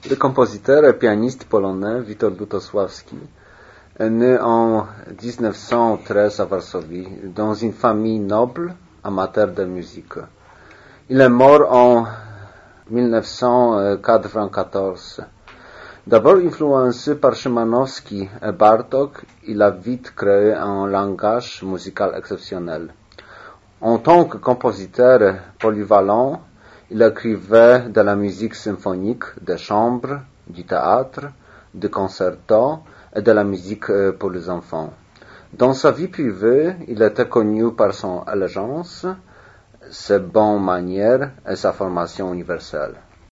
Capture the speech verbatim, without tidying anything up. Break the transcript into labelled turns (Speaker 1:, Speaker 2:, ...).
Speaker 1: Le compositeur et pianiste polonais Witold Lutosławski est né en dix-neuf cent treize à Varsovie dans une famille noble amateur de musique. Il est mort en mille neuf cent quatre-vingt-quatorze. D'abord influencé par Szymanowski et Bartók, il a vite créé un langage musical exceptionnel. En tant que compositeur polyvalent, il écrivait de la musique symphonique, de chambre, du théâtre, de concertos et de la musique pour les enfants. Dans sa vie privée, il était connu par son élégance, ses bonnes manières et sa formation universelle.